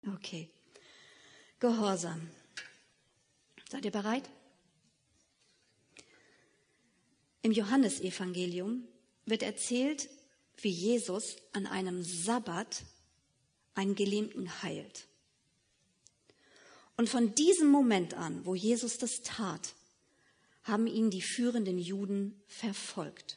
Okay. Gehorsam. Seid ihr bereit? Im Johannesevangelium wird erzählt, wie Jesus an einem Sabbat einen Gelähmten heilt. Und von diesem Moment an, wo Jesus das tat, haben ihn die führenden Juden verfolgt.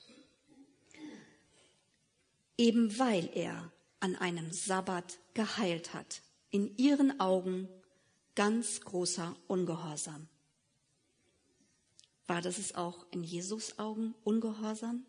Eben weil er an einem Sabbat geheilt hat. In ihren Augen ganz großer Ungehorsam. War das es auch in Jesus' Augen Ungehorsam?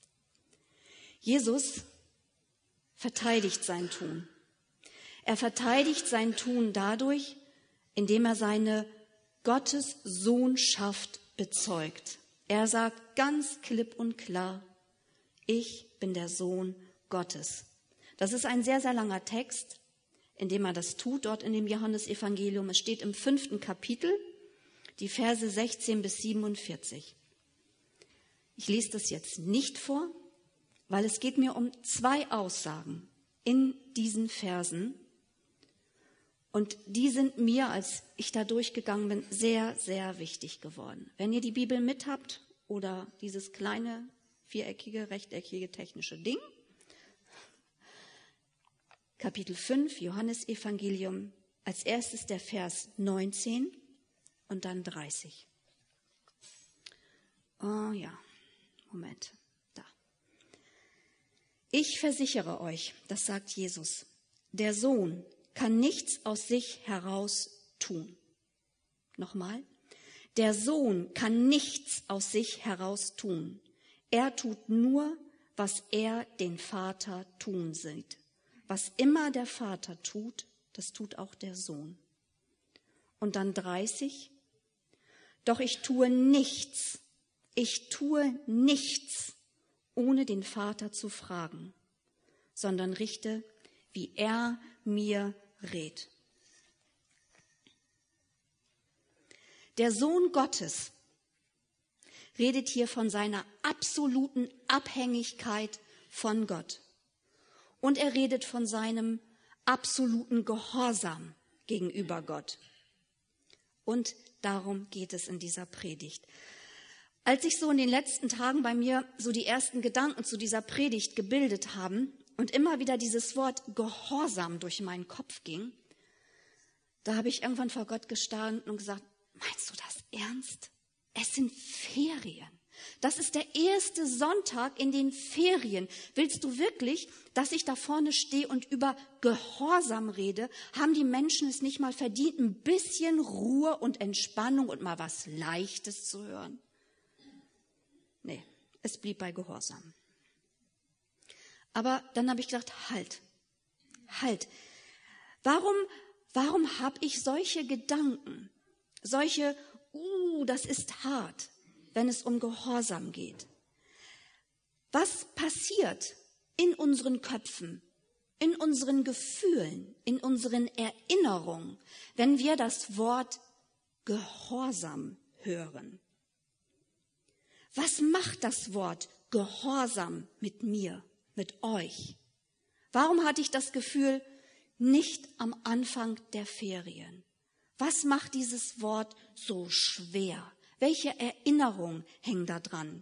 Jesus verteidigt sein Tun. Er verteidigt sein Tun dadurch, indem er seine Gottessohnschaft bezeugt. Er sagt ganz klipp und klar, ich bin der Sohn Gottes. Das ist ein sehr, sehr langer Text, in dem er das tut, dort in dem Johannesevangelium. Es steht im 5. Kapitel, die Verse 16 bis 47. Ich lese das jetzt nicht vor, weil es geht mir um 2 Aussagen in diesen Versen. Und die sind mir, als ich da durchgegangen bin, sehr, sehr wichtig geworden. Wenn ihr die Bibel mit habt oder dieses kleine, viereckige, rechteckige technische Ding, Kapitel 5, Johannesevangelium, als erstes der Vers 19 und dann 30. Oh ja, Moment, da. Ich versichere euch, das sagt Jesus, der Sohn kann nichts aus sich heraus tun. Nochmal, der Sohn kann nichts aus sich heraus tun. Er tut nur, was er den Vater tun sieht. Was immer der Vater tut, das tut auch der Sohn. Und dann 30. Doch ich tue nichts, ohne den Vater zu fragen, sondern richte, wie er mir rät. Der Sohn Gottes redet hier von seiner absoluten Abhängigkeit von Gott. Und er redet von seinem absoluten Gehorsam gegenüber Gott. Und darum geht es in dieser Predigt. Als sich so in den letzten Tagen bei mir so die ersten Gedanken zu dieser Predigt gebildet haben und immer wieder dieses Wort Gehorsam durch meinen Kopf ging, da habe ich irgendwann vor Gott gestanden und gesagt, meinst du das ernst? Es sind Ferien. Das ist der erste Sonntag in den Ferien. Willst du wirklich, dass ich da vorne stehe und über Gehorsam rede? Haben die Menschen es nicht mal verdient, ein bisschen Ruhe und Entspannung und mal was Leichtes zu hören? Nee, es blieb bei Gehorsam. Aber dann habe ich gedacht, halt. Warum habe ich solche Gedanken? Solche, das ist hart, wenn es um Gehorsam geht. Was passiert in unseren Köpfen, in unseren Gefühlen, in unseren Erinnerungen, wenn wir das Wort Gehorsam hören? Was macht das Wort Gehorsam mit mir, mit euch? Warum hatte ich das Gefühl, nicht am Anfang der Ferien? Was macht dieses Wort so schwer? Welche Erinnerungen hängen da dran?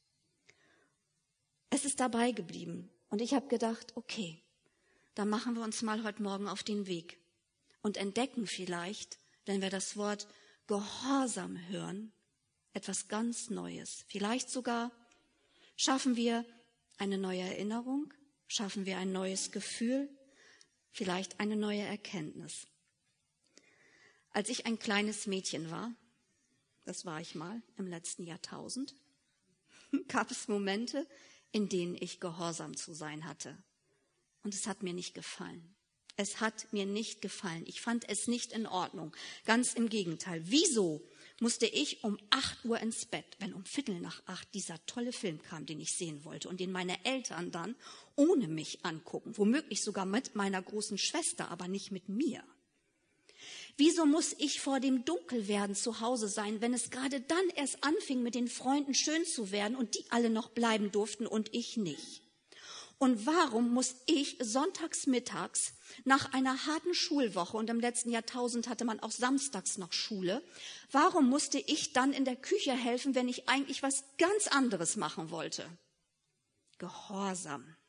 Es ist dabei geblieben und ich habe gedacht, okay, dann machen wir uns mal heute Morgen auf den Weg und entdecken vielleicht, wenn wir das Wort Gehorsam hören, etwas ganz Neues. Vielleicht sogar schaffen wir eine neue Erinnerung, schaffen wir ein neues Gefühl, vielleicht eine neue Erkenntnis. Als ich ein kleines Mädchen war, das war ich mal im letzten Jahrtausend, gab es Momente, in denen ich gehorsam zu sein hatte. Und es hat mir nicht gefallen. Es hat mir nicht gefallen. Ich fand es nicht in Ordnung. Ganz im Gegenteil. Wieso musste ich um 8 Uhr ins Bett, wenn um 7:45 dieser tolle Film kam, den ich sehen wollte und den meine Eltern dann ohne mich angucken, womöglich sogar mit meiner großen Schwester, aber nicht mit mir? Wieso muss ich vor dem Dunkelwerden zu Hause sein, wenn es gerade dann erst anfing, mit den Freunden schön zu werden und die alle noch bleiben durften und ich nicht? Und warum muss ich sonntags mittags nach einer harten Schulwoche, und im letzten Jahrtausend hatte man auch samstags noch Schule, warum musste ich dann in der Küche helfen, wenn ich eigentlich was ganz anderes machen wollte? Gehorsam.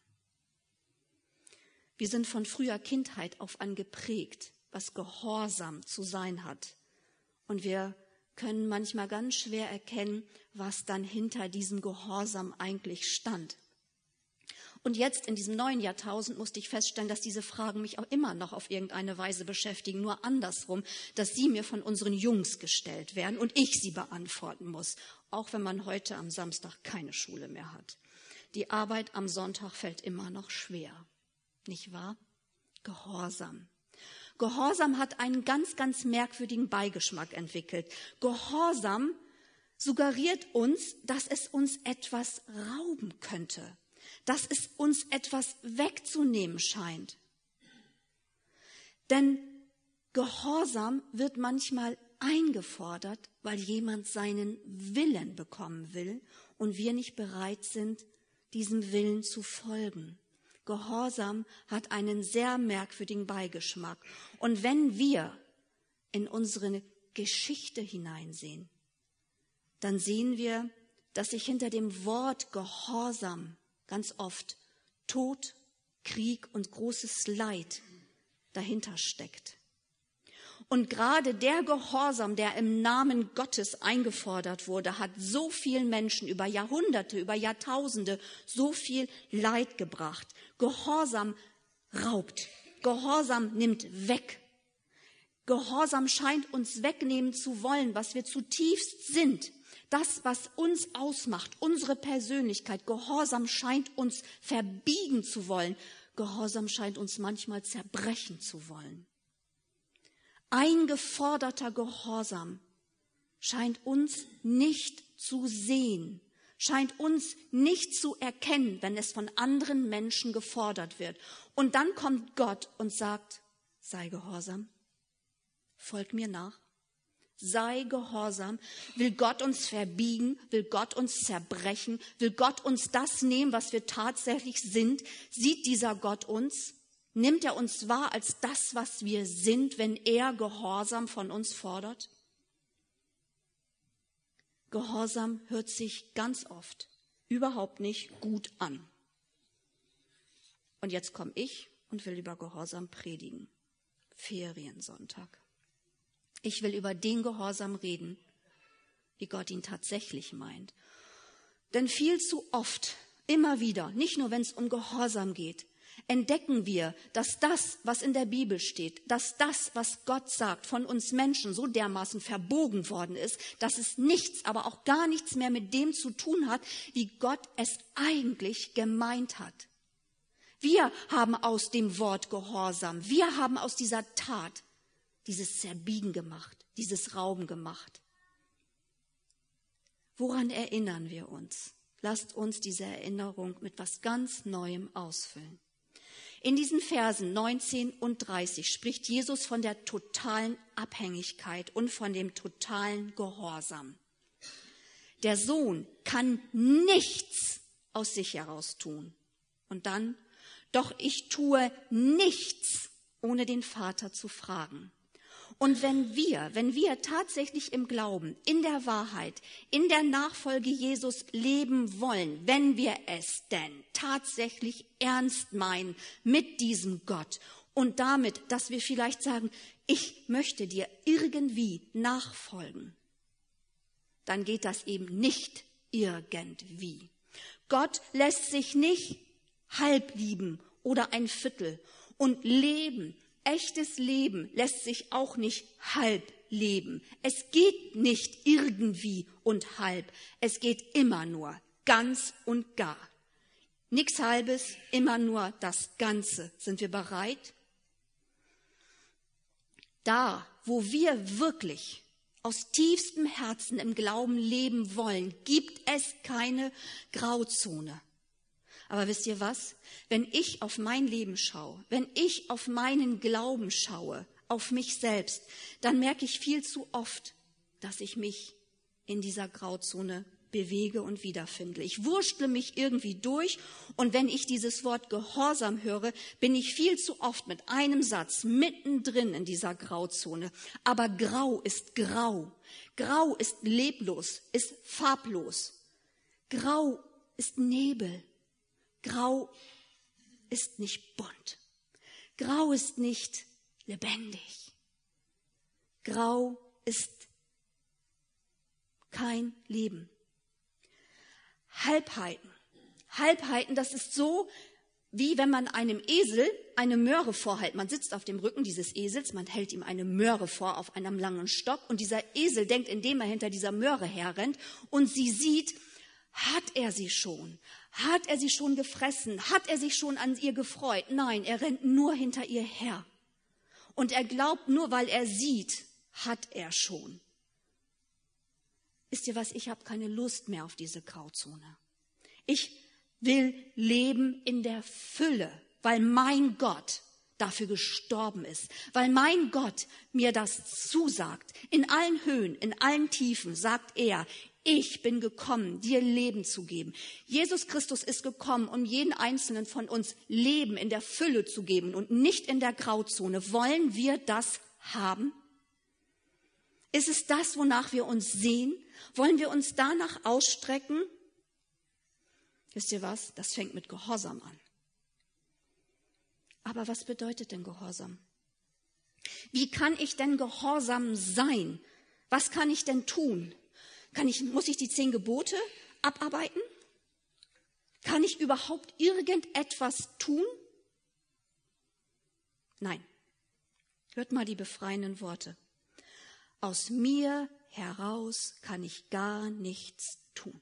Wir sind von früher Kindheit auf an geprägt, was Gehorsam zu sein hat. Und wir können manchmal ganz schwer erkennen, was dann hinter diesem Gehorsam eigentlich stand. Und jetzt in diesem neuen Jahrtausend musste ich feststellen, dass diese Fragen mich auch immer noch auf irgendeine Weise beschäftigen, nur andersrum, dass sie mir von unseren Jungs gestellt werden und ich sie beantworten muss, auch wenn man heute am Samstag keine Schule mehr hat. Die Arbeit am Sonntag fällt immer noch schwer, nicht wahr? Gehorsam. Gehorsam hat einen ganz, ganz merkwürdigen Beigeschmack entwickelt. Gehorsam suggeriert uns, dass es uns etwas rauben könnte, dass es uns etwas wegzunehmen scheint. Denn Gehorsam wird manchmal eingefordert, weil jemand seinen Willen bekommen will und wir nicht bereit sind, diesem Willen zu folgen. Gehorsam hat einen sehr merkwürdigen Beigeschmack. Und wenn wir in unsere Geschichte hineinsehen, dann sehen wir, dass sich hinter dem Wort Gehorsam ganz oft Tod, Krieg und großes Leid dahinter steckt. Und gerade der Gehorsam, der im Namen Gottes eingefordert wurde, hat so vielen Menschen über Jahrhunderte, über Jahrtausende so viel Leid gebracht. Gehorsam raubt, Gehorsam nimmt weg. Gehorsam scheint uns wegnehmen zu wollen, was wir zutiefst sind. Das, was uns ausmacht, unsere Persönlichkeit. Gehorsam scheint uns verbiegen zu wollen. Gehorsam scheint uns manchmal zerbrechen zu wollen. Eingeforderter Gehorsam scheint uns nicht zu sehen, scheint uns nicht zu erkennen, wenn es von anderen Menschen gefordert wird. Und dann kommt Gott und sagt, sei gehorsam, folg mir nach, sei gehorsam. Will Gott uns verbiegen, will Gott uns zerbrechen, will Gott uns das nehmen, was wir tatsächlich sind? Sieht dieser Gott uns? Nimmt er uns wahr als das, was wir sind, wenn er Gehorsam von uns fordert? Gehorsam hört sich ganz oft überhaupt nicht gut an. Und jetzt komme ich und will über Gehorsam predigen. Feriensonntag. Ich will über den Gehorsam reden, wie Gott ihn tatsächlich meint. Denn viel zu oft, immer wieder, nicht nur wenn es um Gehorsam geht, entdecken wir, dass das, was in der Bibel steht, dass das, was Gott sagt, von uns Menschen so dermaßen verbogen worden ist, dass es nichts, aber auch gar nichts mehr mit dem zu tun hat, wie Gott es eigentlich gemeint hat. Wir haben aus dem Wort Gehorsam, wir haben aus dieser Tat dieses Zerbiegen gemacht, dieses Rauben gemacht. Woran erinnern wir uns? Lasst uns diese Erinnerung mit was ganz Neuem ausfüllen. In diesen Versen 19 und 30 spricht Jesus von der totalen Abhängigkeit und von dem totalen Gehorsam. Der Sohn kann nichts aus sich heraus tun. Und dann, doch ich tue nichts, ohne den Vater zu fragen. Und wenn wir tatsächlich im Glauben, in der Wahrheit, in der Nachfolge Jesus leben wollen, wenn wir es denn tatsächlich ernst meinen mit diesem Gott und damit, dass wir vielleicht sagen, ich möchte dir irgendwie nachfolgen, dann geht das eben nicht irgendwie. Gott lässt sich nicht halb lieben oder ein Viertel und leben. Echtes Leben lässt sich auch nicht halb leben. Es geht nicht irgendwie und halb. Es geht immer nur ganz und gar. Nichts Halbes, immer nur das Ganze. Sind wir bereit? Da, wo wir wirklich aus tiefstem Herzen im Glauben leben wollen, gibt es keine Grauzone. Aber wisst ihr was? Wenn ich auf mein Leben schaue, wenn ich auf meinen Glauben schaue, auf mich selbst, dann merke ich viel zu oft, dass ich mich in dieser Grauzone bewege und wiederfinde. Ich wurschtle mich irgendwie durch und wenn ich dieses Wort Gehorsam höre, bin ich viel zu oft mit einem Satz mittendrin in dieser Grauzone. Aber grau ist grau. Grau ist leblos, ist farblos. Grau ist Nebel. Grau ist nicht bunt. Grau ist nicht lebendig. Grau ist kein Leben. Halbheiten. Halbheiten, das ist so, wie wenn man einem Esel eine Möhre vorhält. Man sitzt auf dem Rücken dieses Esels, man hält ihm eine Möhre vor auf einem langen Stock und dieser Esel denkt, indem er hinter dieser Möhre herrennt und sie sieht, hat er sie schon? Hat er sie schon gefressen? Hat er sich schon an ihr gefreut? Nein, er rennt nur hinter ihr her. Und er glaubt, nur weil er sieht, hat er schon. Wisst ihr was, ich habe keine Lust mehr auf diese Grauzone. Ich will leben in der Fülle, weil mein Gott dafür gestorben ist, weil mein Gott mir das zusagt. In allen Höhen, in allen Tiefen sagt er, ich bin gekommen, dir Leben zu geben. Jesus Christus ist gekommen, um jeden Einzelnen von uns Leben in der Fülle zu geben und nicht in der Grauzone. Wollen wir das haben? Ist es das, wonach wir uns sehen? Wollen wir uns danach ausstrecken? Wisst ihr was? Das fängt mit Gehorsam an. Aber was bedeutet denn Gehorsam? Wie kann ich denn gehorsam sein? Was kann ich denn tun? Muss ich die 10 Gebote abarbeiten? Kann ich überhaupt irgendetwas tun? Nein. Hört mal die befreienden Worte. Aus mir heraus kann ich gar nichts tun.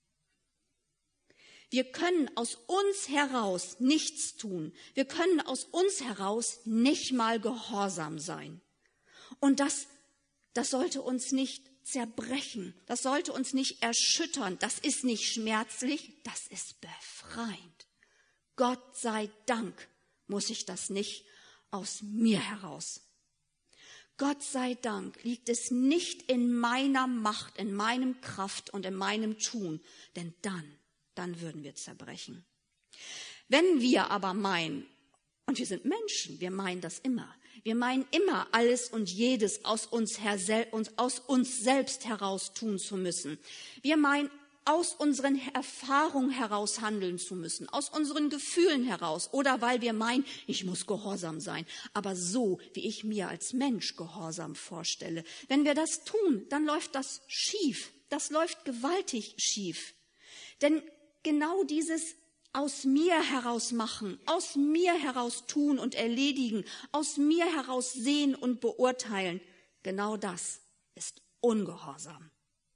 Wir können aus uns heraus nichts tun. Wir können aus uns heraus nicht mal gehorsam sein. Und das sollte uns nicht zerbrechen. Das sollte uns nicht erschüttern. Das ist nicht schmerzlich, das ist befreiend. Gott sei Dank muss ich das nicht aus mir heraus. Gott sei Dank liegt es nicht in meiner Macht, in meinem Kraft und in meinem Tun, denn dann würden wir zerbrechen. Wenn wir aber meinen, und wir sind Menschen, wir meinen das immer, wir meinen immer alles und jedes aus uns selbst heraus tun zu müssen. Wir meinen, aus unseren Erfahrungen heraus handeln zu müssen, aus unseren Gefühlen heraus oder weil wir meinen, ich muss gehorsam sein, aber so, wie ich mir als Mensch Gehorsam vorstelle. Wenn wir das tun, dann läuft das schief, das läuft gewaltig schief. Denn genau dieses aus mir heraus machen, aus mir heraus tun und erledigen, aus mir heraus sehen und beurteilen, genau das ist Ungehorsam.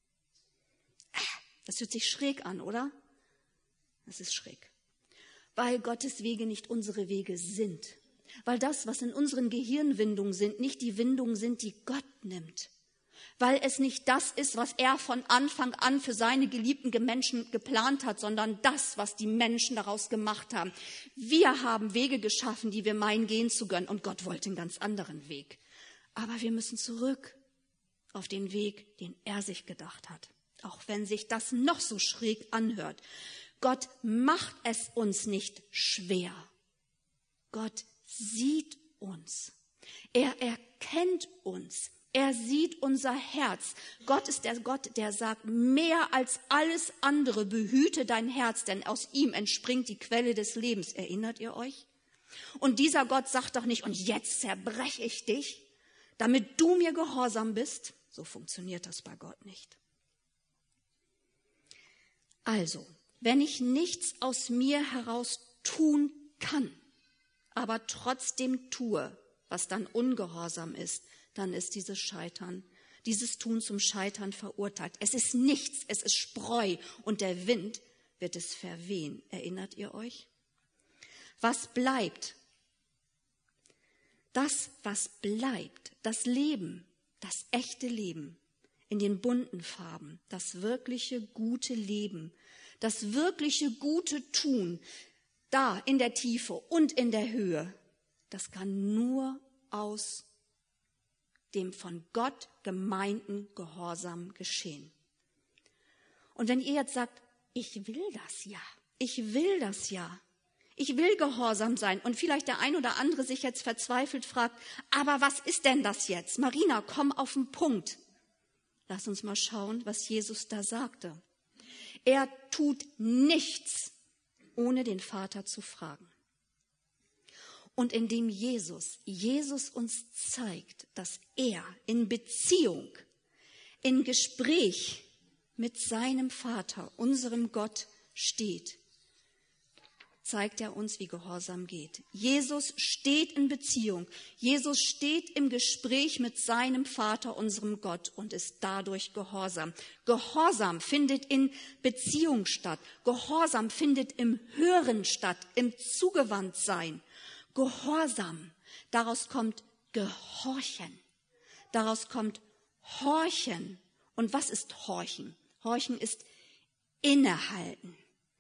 Das hört sich schräg an, oder? Das ist schräg. Weil Gottes Wege nicht unsere Wege sind. Weil das, was in unseren Gehirnwindungen sind, nicht die Windungen sind, die Gott nimmt. Weil es nicht das ist, was er von Anfang an für seine geliebten Menschen geplant hat, sondern das, was die Menschen daraus gemacht haben. Wir haben Wege geschaffen, die wir meinen, gehen zu können. Und Gott wollte einen ganz anderen Weg. Aber wir müssen zurück auf den Weg, den er sich gedacht hat. Auch wenn sich das noch so schräg anhört. Gott macht es uns nicht schwer. Gott sieht uns. Er erkennt uns. Er sieht unser Herz. Gott ist der Gott, der sagt, mehr als alles andere behüte dein Herz, denn aus ihm entspringt die Quelle des Lebens. Erinnert ihr euch? Und dieser Gott sagt doch nicht, und jetzt zerbreche ich dich, damit du mir gehorsam bist. So funktioniert das bei Gott nicht. Also, wenn ich nichts aus mir heraus tun kann, aber trotzdem tue, was dann ungehorsam ist, dann ist dieses Tun zum Scheitern verurteilt. Es ist nichts, es ist Spreu und der Wind wird es verwehen. Erinnert ihr euch? Was bleibt? Das, was bleibt, das Leben, das echte Leben, in den bunten Farben, das wirkliche gute Leben, das wirkliche gute Tun, da in der Tiefe und in der Höhe, das kann nur aus dem von Gott gemeinten Gehorsam geschehen. Und wenn ihr jetzt sagt, ich will das ja, ich will das ja, ich will gehorsam sein und vielleicht der ein oder andere sich jetzt verzweifelt fragt, aber was ist denn das jetzt? Marina, komm auf den Punkt. Lass uns mal schauen, was Jesus da sagte. Er tut nichts, ohne den Vater zu fragen. Und indem Jesus uns zeigt, dass er in Beziehung, in Gespräch mit seinem Vater, unserem Gott, steht, zeigt er uns, wie Gehorsam geht. Jesus steht in Beziehung. Jesus steht im Gespräch mit seinem Vater, unserem Gott, und ist dadurch gehorsam. Gehorsam findet in Beziehung statt. Gehorsam findet im Hören statt, im Zugewandtsein. Gehorsam, daraus kommt Gehorchen. Daraus kommt Horchen. Und was ist Horchen? Horchen ist innehalten,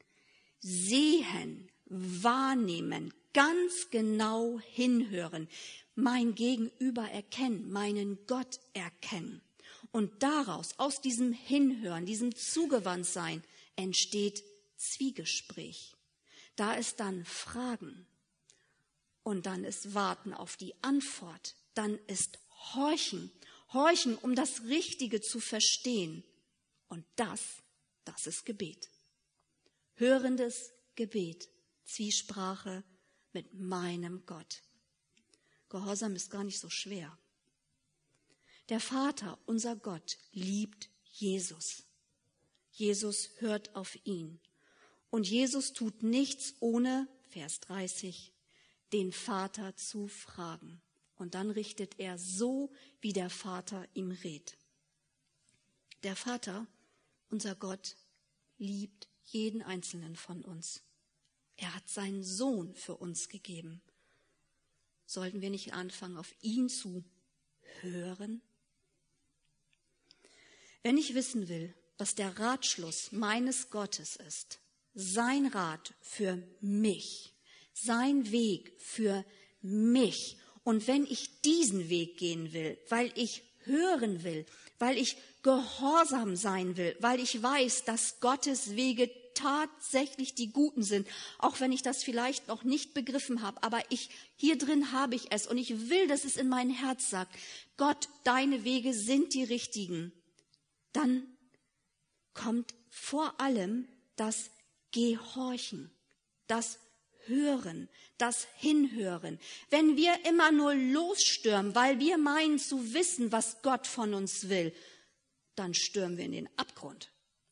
sehen, wahrnehmen, ganz genau hinhören, mein Gegenüber erkennen, meinen Gott erkennen. Und daraus, aus diesem Hinhören, diesem Zugewandtsein, entsteht Zwiegespräch. Da ist dann Fragen und dann ist Warten auf die Antwort. Dann ist Horchen, Horchen, um das Richtige zu verstehen. Und das ist Gebet. Hörendes Gebet, Zwiesprache mit meinem Gott. Gehorsam ist gar nicht so schwer. Der Vater, unser Gott, liebt Jesus. Jesus hört auf ihn. Und Jesus tut nichts ohne, Vers 30, den Vater zu fragen. Und dann richtet er so, wie der Vater ihm rät. Der Vater, unser Gott, liebt jeden einzelnen von uns. Er hat seinen Sohn für uns gegeben. Sollten wir nicht anfangen, auf ihn zu hören? Wenn ich wissen will, was der Ratschluss meines Gottes ist, sein Rat für mich, sein Weg für mich, und wenn ich diesen Weg gehen will, weil ich hören will, weil ich gehorsam sein will, weil ich weiß, dass Gottes Wege tatsächlich die Guten sind, auch wenn ich das vielleicht noch nicht begriffen habe, aber hier drin habe ich es und ich will, dass es in mein Herz sagt, Gott, deine Wege sind die richtigen, dann kommt vor allem das Gehorchen, das Hören, das Hinhören. Wenn wir immer nur losstürmen, weil wir meinen zu wissen, was Gott von uns will, dann stürmen wir in den Abgrund.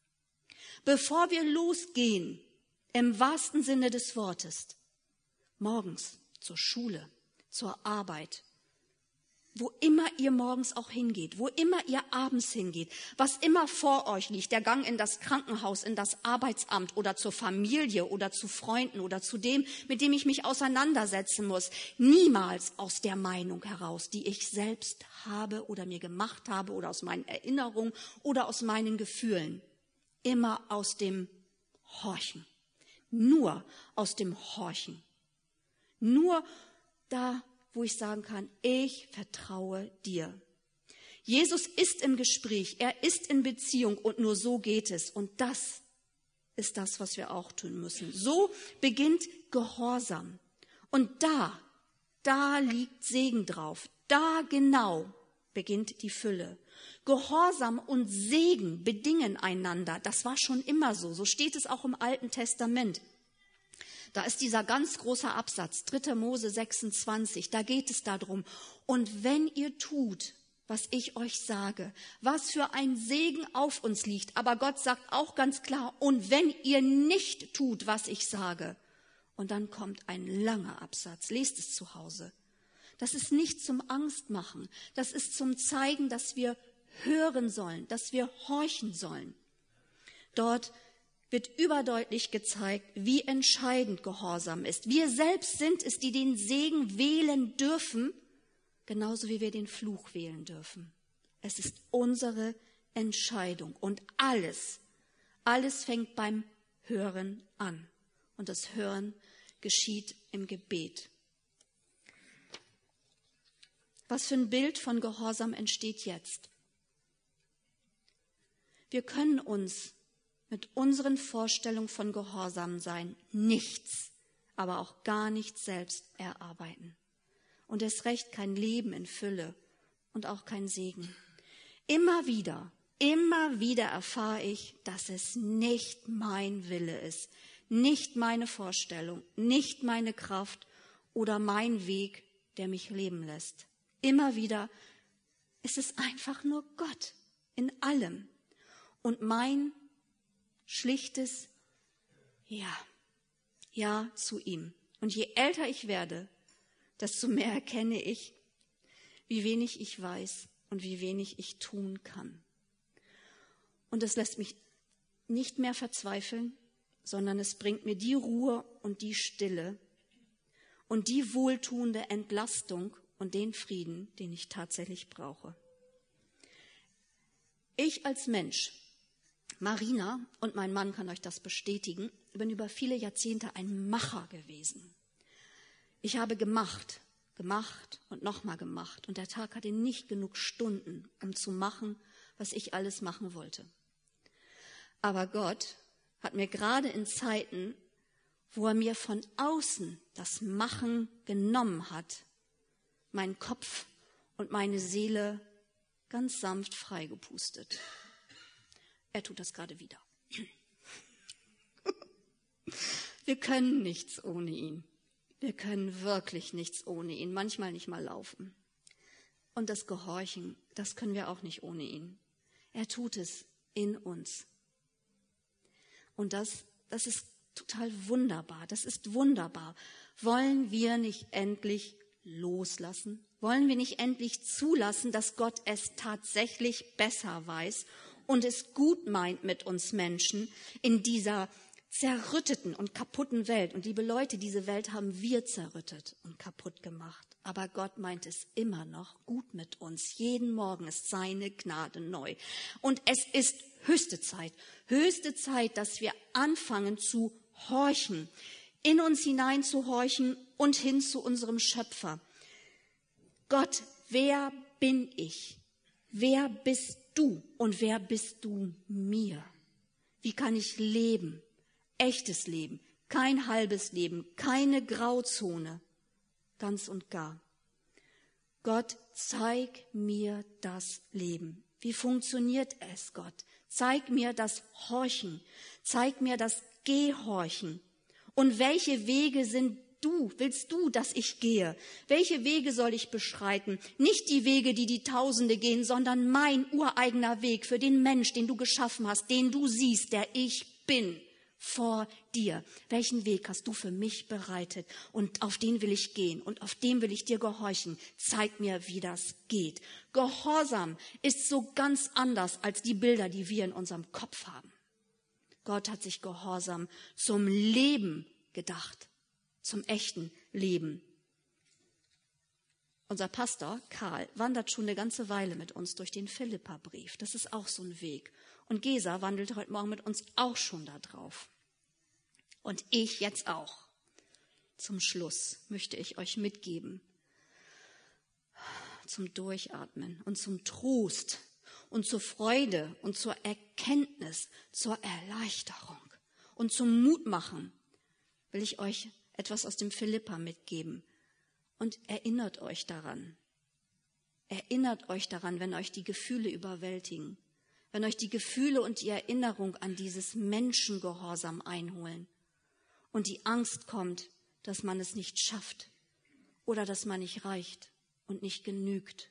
Bevor wir losgehen, im wahrsten Sinne des Wortes, morgens zur Schule, zur Arbeit, wo immer ihr morgens auch hingeht, wo immer ihr abends hingeht, was immer vor euch liegt, der Gang in das Krankenhaus, in das Arbeitsamt oder zur Familie oder zu Freunden oder zu dem, mit dem ich mich auseinandersetzen muss, niemals aus der Meinung heraus, die ich selbst habe oder mir gemacht habe oder aus meinen Erinnerungen oder aus meinen Gefühlen. Immer aus dem Horchen. Nur aus dem Horchen. Nur da, wo ich sagen kann, ich vertraue dir. Jesus ist im Gespräch, er ist in Beziehung und nur so geht es. Und das ist das, was wir auch tun müssen. So beginnt Gehorsam. Und da liegt Segen drauf. Da genau beginnt die Fülle. Gehorsam und Segen bedingen einander. Das war schon immer so. So steht es auch im Alten Testament. Da ist dieser ganz große Absatz, 3. Mose 26, da geht es darum, und wenn ihr tut, was ich euch sage, was für ein Segen auf uns liegt, aber Gott sagt auch ganz klar, und wenn ihr nicht tut, was ich sage, und dann kommt ein langer Absatz, lest es zu Hause. Das ist nicht zum Angstmachen, das ist zum Zeigen, dass wir hören sollen, dass wir horchen sollen. Dort wird überdeutlich gezeigt, wie entscheidend Gehorsam ist. Wir selbst sind es, die den Segen wählen dürfen, genauso wie wir den Fluch wählen dürfen. Es ist unsere Entscheidung und alles fängt beim Hören an. Und das Hören geschieht im Gebet. Was für ein Bild von Gehorsam entsteht jetzt? Wir können uns mit unseren Vorstellungen von Gehorsam sein nichts, aber auch gar nichts selbst erarbeiten. Und erst recht kein Leben in Fülle und auch kein Segen. Immer wieder erfahre ich, dass es nicht mein Wille ist, nicht meine Vorstellung, nicht meine Kraft oder mein Weg, der mich leben lässt. Immer wieder ist es einfach nur Gott in allem. Und mein schlichtes Ja zu ihm. Und je älter ich werde, desto mehr erkenne ich, wie wenig ich weiß und wie wenig ich tun kann. Und das lässt mich nicht mehr verzweifeln, sondern es bringt mir die Ruhe und die Stille und die wohltuende Entlastung und den Frieden, den ich tatsächlich brauche. Ich als Mensch, Marina und mein Mann kann euch das bestätigen, bin über viele Jahrzehnte ein Macher gewesen. Ich habe gemacht und nochmal gemacht. Und der Tag hatte nicht genug Stunden, um zu machen, was ich alles machen wollte. Aber Gott hat mir gerade in Zeiten, wo er mir von außen das Machen genommen hat, meinen Kopf und meine Seele ganz sanft freigepustet. Er tut das gerade wieder. Wir können nichts ohne ihn. Wir können wirklich nichts ohne ihn, manchmal nicht mal laufen. Und das Gehorchen, das können wir auch nicht ohne ihn. Er tut es in uns. Und das ist total wunderbar, das ist wunderbar. Wollen wir nicht endlich loslassen? Wollen wir nicht endlich zulassen, dass Gott es tatsächlich besser weiß und es gut meint mit uns Menschen in dieser zerrütteten und kaputten Welt? Und liebe Leute, diese Welt haben wir zerrüttet und kaputt gemacht. Aber Gott meint es immer noch gut mit uns. Jeden Morgen ist seine Gnade neu. Und es ist höchste Zeit, dass wir anfangen zu horchen, in uns hinein zu horchen und hin zu unserem Schöpfer. Gott, wer bin ich? Wer bist du und wer bist du mir? Wie kann ich leben? Echtes Leben, kein halbes Leben, keine Grauzone, ganz und gar. Gott, zeig mir das Leben. Wie funktioniert es, Gott? Zeig mir das Horchen, zeig mir das Gehorchen. Und welche Wege willst du, dass ich gehe? Welche Wege soll ich beschreiten? Nicht die Wege, die Tausende gehen, sondern mein ureigener Weg für den Mensch, den du geschaffen hast, den du siehst, der ich bin. Vor dir. Welchen Weg hast du für mich bereitet? Und auf den will ich gehen und auf dem will ich dir gehorchen. Zeig mir, wie das geht. Gehorsam ist so ganz anders als die Bilder, die wir in unserem Kopf haben. Gott hat sich Gehorsam zum Leben gedacht, zum echten Leben. Unser Pastor Karl wandert schon eine ganze Weile mit uns durch den Philipperbrief. Das ist auch so ein Weg. Und Gesa wandelt heute Morgen mit uns auch schon da drauf. Und ich jetzt auch. Zum Schluss möchte ich euch mitgeben, zum Durchatmen und zum Trost und zur Freude und zur Erkenntnis, zur Erleichterung und zum Mutmachen will ich euch etwas aus dem Philipper mitgeben. Und erinnert euch daran, wenn euch die Gefühle überwältigen, wenn euch die Gefühle und die Erinnerung an dieses Menschengehorsam einholen und die Angst kommt, dass man es nicht schafft oder dass man nicht reicht und nicht genügt.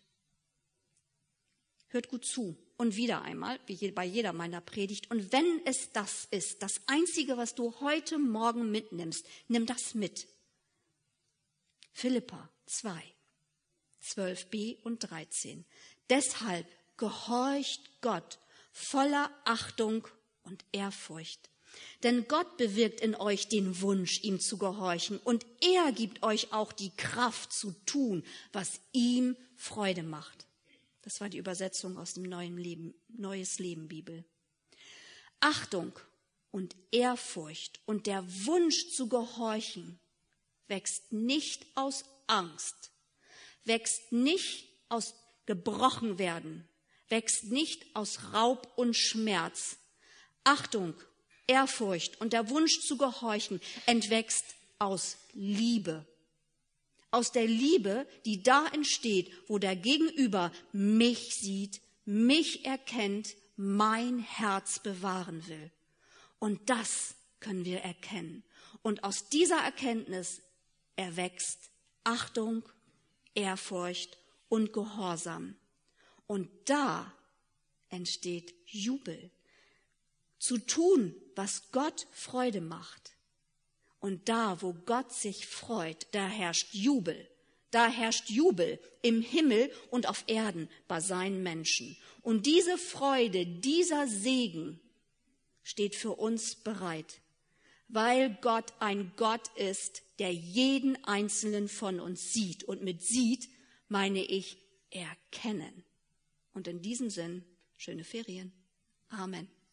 Hört gut zu und wieder einmal, wie bei jeder meiner Predigt, und wenn es das ist, das Einzige, was du heute Morgen mitnimmst, nimm das mit. Philipper 2, 12b und 13. Deshalb gehorcht Gott voller Achtung und Ehrfurcht. Denn Gott bewirkt in euch den Wunsch, ihm zu gehorchen. Und er gibt euch auch die Kraft zu tun, was ihm Freude macht. Das war die Übersetzung aus dem Neues Leben Bibel. Achtung und Ehrfurcht und der Wunsch zu gehorchen wächst nicht aus Angst, wächst nicht aus Gebrochenwerden, wächst nicht aus Raub und Schmerz. Achtung, Ehrfurcht und der Wunsch zu gehorchen entwächst aus Liebe. Aus der Liebe, die da entsteht, wo der Gegenüber mich sieht, mich erkennt, mein Herz bewahren will. Und das können wir erkennen. Und aus dieser Erkenntnis erwächst Achtung, Ehrfurcht und Gehorsam. Und da entsteht Jubel. Zu tun, was Gott Freude macht. Und da, wo Gott sich freut, da herrscht Jubel. Da herrscht Jubel im Himmel und auf Erden bei seinen Menschen. Und diese Freude, dieser Segen steht für uns bereit, weil Gott ein Gott ist, der jeden einzelnen von uns sieht. Und mit sieht meine ich erkennen. Und in diesem Sinn, schöne Ferien. Amen.